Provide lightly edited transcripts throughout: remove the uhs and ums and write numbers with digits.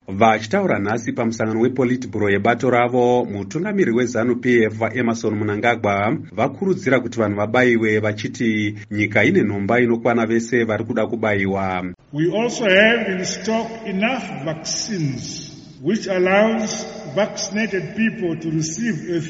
Vachitaura nhasi pamusangano wePolitburo yebato ravo, mutungamiri weZANU-PF vaEmmerson Mnangagwa vakurudzira kuti vanhu vabayiwe vachiti nyika ine nhomba inokwana vese vari kuda kubayiwa. We also have in stock enough vaccines which allows vaccinated people to receive a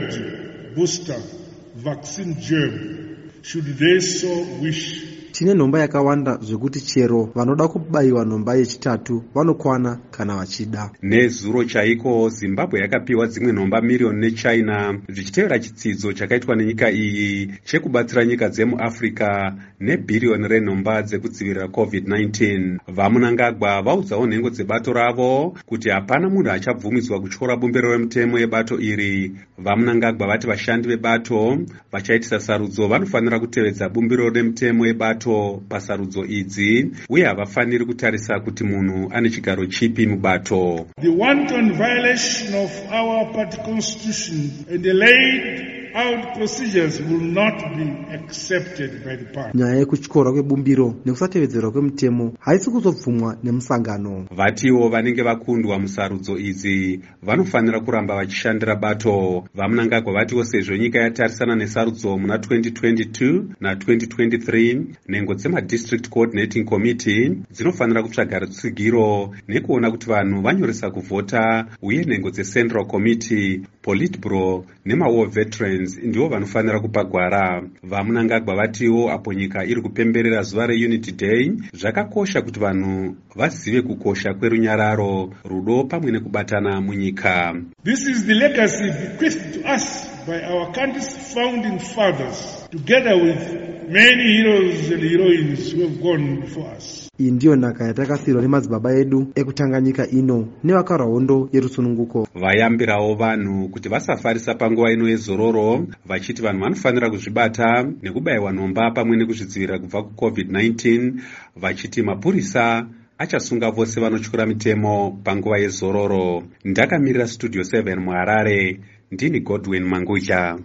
third booster vaccine germ should they so wish. Tine nhomba yakawanda zvekuti chero vanoda kubayiwa nhomba yechitatu vanokwana kana vachida. Nezuro chaiko Zimbabwe yakapiwa dzimwe nhomba miriyoni neChina zvichitevera chitsidzo chakaitwa nenyika iyi chekubatsira nyika dzemuAfrica nebhiriyoni renhomba dzekudzivirira COVID-19. VaMnangagwa vaudzawo nhengo dzebato ravo kuti hapana munhu achabvumidzwa kutyora bumbiro remutemo yebato iri. VaMnangagwa vati vashandi vebato vachaitisa sarudzo vanofanira kutevedza bumbiro remutemo yebato pasarudzo idzi uye havafaniri kutarisa kuti munhu ane chigaro chipi mubato. The wanton violation of our party constitution and the laid out procedures will not be accepted by the party. Nyaya yekutyorwa kwebumbiro nekusatevedzerwa kwemutemo haisi kuzobvumwa nemusangano. Vatiwo vanenge vakundwa musarudzo idzi vanofanira kuramba vachishandira bato. VaMnangagwa vatiwo sezvo nyika yatarisana nesarudzo muna 2022 na 2023 nhengo dzema-District Coordinating Committee dzinofanira kutsvaga rutsigiro nekuona kuti vanhu vanyoresa kuvhota uye nhengo dzeCentral Committee, Politburo nemaWar Veterans ndivo vanofanira kupa gwara. VaMnangagwa vatiwo apo nyika iri kupemberera zuva reUnity Day zvakakosha kuti vanhu vazive kukosha kwerunyararo, rudo pamwe nekubatana munyika. This is the legacy bequeathed to us by our country's founding fathers, together with many heroes and heroines who have gone before us. Iyi ndiyo nhaka yatakasiyirwa nemadzibaba edu ekutanga nyika ino nevakarwa hondo yerusununguko. Vayambirawo vanhu kuti vasafarisa panguva ino yezororo, vachiti vanhu vanofanira kuzvibata nekubayiwa nhomba pamwe nekuzvidzivirira kubva kuCovid-19, vachiti mapurisa achasunga vose vanotyora mitemo panguva yezororo. Ndakamirira Studio 7 muHarare, ndini Godwin Mangucha.